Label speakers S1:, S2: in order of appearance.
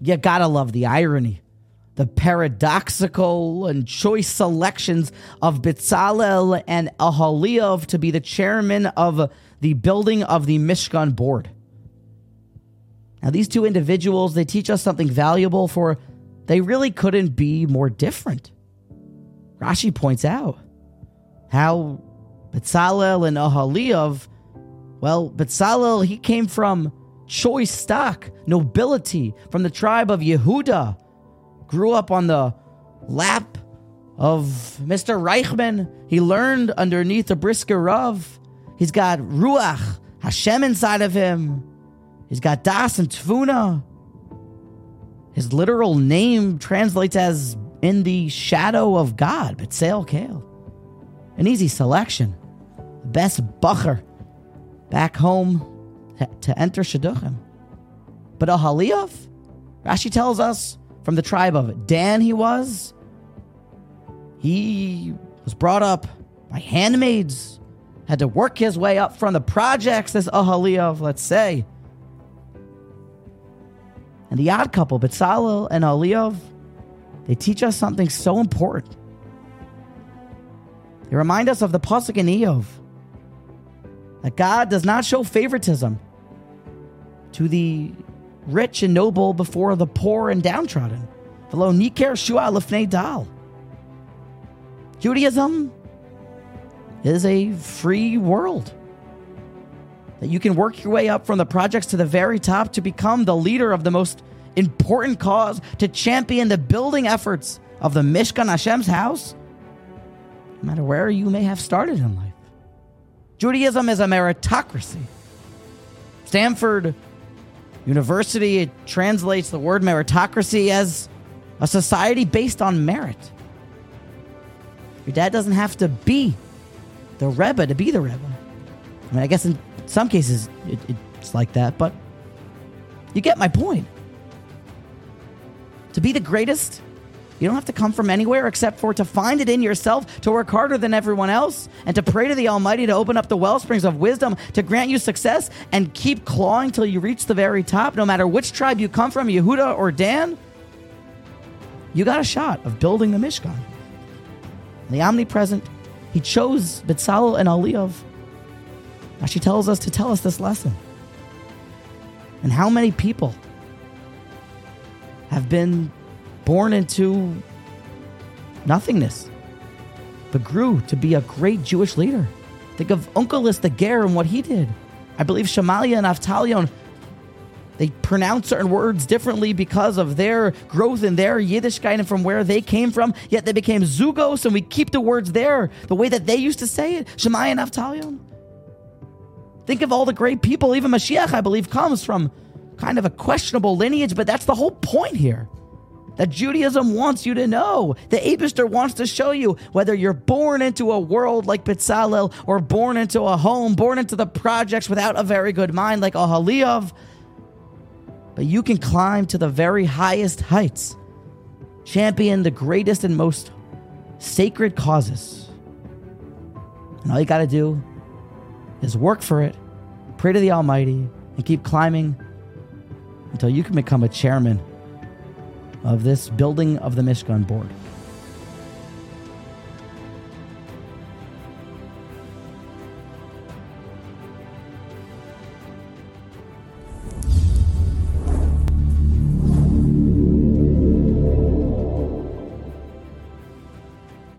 S1: You gotta love the irony, the paradoxical and choice selections of Bezalel and Aholiav to be the chairman of the building of the Mishkan board. Now, these two individuals, they teach us something valuable, for they really couldn't be more different. Rashi points out how Bezalel and Aholiav, well, Bezalel, he came from choice stock, nobility, from the tribe of Yehuda, grew up on the lap of Mr. Reichman. He learned underneath the Brisker Rav. He's got Ruach, Hashem inside of him. He's got Das and Tvuna. His literal name translates as in the shadow of God, B'Tselem Kale. An easy selection. The best bacher back home to enter Shidduchim. But Aholiav, Rashi tells us, from the tribe of Dan he was brought up by handmaids, had to work his way up from the projects as Aholiav, let's say. And the odd couple, Bezalel and Aholiav, they teach us something so important. They remind us of the pasuk in Iyov, that God does not show favoritism to the rich and noble before the poor and downtrodden. V'lo niker shua lefnei dal. Judaism is a free world, that you can work your way up from the projects to the very top to become the leader of the most important cause, to champion the building efforts of the Mishkan, Hashem's house, no matter where you may have started in life. Judaism is a meritocracy. Stanford University, it translates the word meritocracy as a society based on merit. Your dad doesn't have to be the Rebbe to be the Rebbe. I mean, I guess in some cases it's like that, but you get my point. To be the greatest, you don't have to come from anywhere except for to find it in yourself, to work harder than everyone else, and to pray to the Almighty to open up the well springs of wisdom to grant you success, and keep clawing till you reach the very top. No matter which tribe you come from, Yehuda or Dan, you got a shot of building the Mishkan. And the omnipresent, he chose Bezalel and Aholiav. Rashi tells us to tell us this lesson. And how many people have been born into nothingness, but grew to be a great Jewish leader. Think of Onkelos the Ger and what he did. I believe Shemalia and Avtalion, they pronounce certain words differently because of their growth in their Yiddishkeit and from where they came from, yet they became Zugos, and we keep the words there, the way that they used to say it, Shemaiah and Avtalion. Think of all the great people. Even Mashiach, I believe, comes from kind of a questionable lineage, but that's the whole point here. That Judaism wants you to know. The Eibishter wants to show you, whether you're born into a world like Bezalel, or born into a home, born into the projects without a very good mind like Aholiav, but you can climb to the very highest heights, champion the greatest and most sacred causes. And all you got to do is work for it, pray to the Almighty, and keep climbing until you can become a chairman of this building of the Mishkan board.